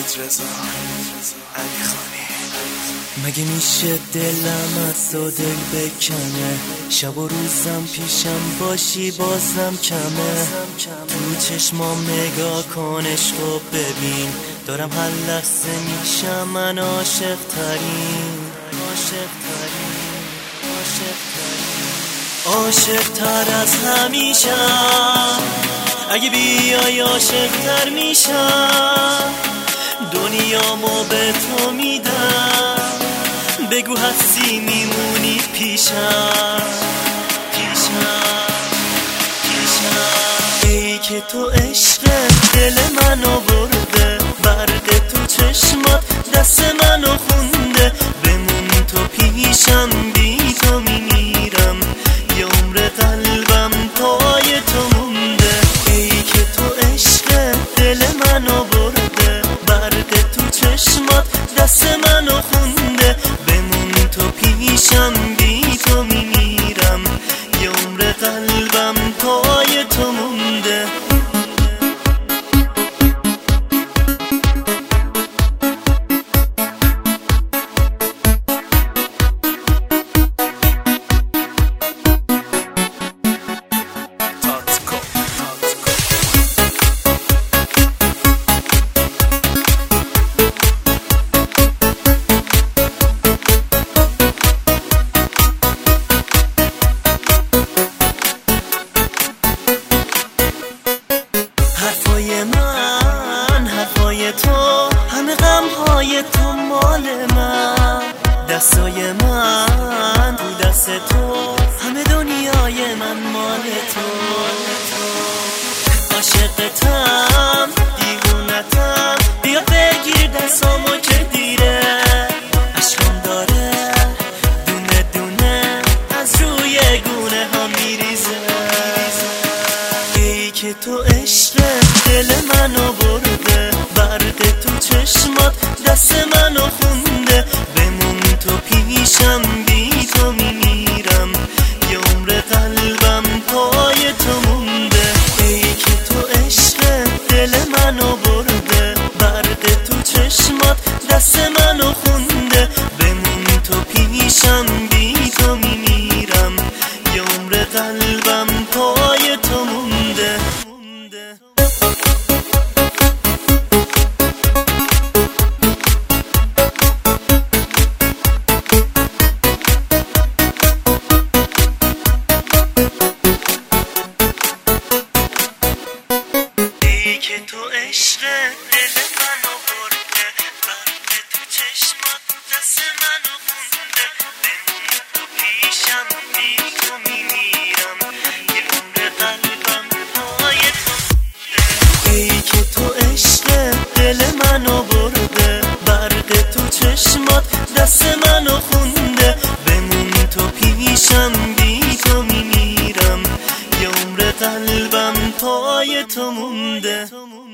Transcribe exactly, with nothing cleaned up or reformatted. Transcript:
رضا علی خانی. مگه میشه دلم از تو دل بکنه، شب و روزم پیشم باشی بازم کمه. تو چشمام نگاه کن عشقو ببین، دارم هر لحظه میشم من عاشق ترین، عاشق ترین، عاشق ترین، عاشق تر از همیشه. اگه بیای عاشق تر میشم، دنیامو به تو میدم. بگو هستی میمونی پیشم، پیشم، پیشم. ای که تو عشق دل منو برده، برق تو چشمات دست منو خونده. بمون تو پیشم، بی تو میمیرم، یه عمر قلبم پای تو مونده. ای که تو عشق دل منو برده، برق تو چشمات دست منو خونده. بمون تو پیشم، بی تو میمیرم، یه عمر قلبم پای تو مونده. حرفای من، حرفای تو، همه غمهای تو مال من. دستای من تو دست تو، همه دنیای من مال تو. عاشقتم، دیوونتم، بیا بگیر دستامو که دیره. عشقم داره دونه دونه از روی گونه ها میریزه. ای که تو عشق دل منو برده، برق تو چشمات دست منو خونده. بمون تو پیشم، بی تو میمیرم، یه عمر قلبم پای تو مونده. ای که تو عشق دل منو برده، برق تو چشمات دست منو خونده. بمون تو پیشم، بی تو میمیرم، یه عمر قلبم پای تو مونده. که تو عشق دل منو برده، برق تو چشمات دست منو خونده. بمون تو پیشم، بی تو میمیرم، یه عمر قلبم پای تو. ای که تو عشق دل منو برده، برق تو چشمات دست منو خونده. بمون تو پیشم، بی تو میمیرم، یه عمر قلبم پای تو مونده.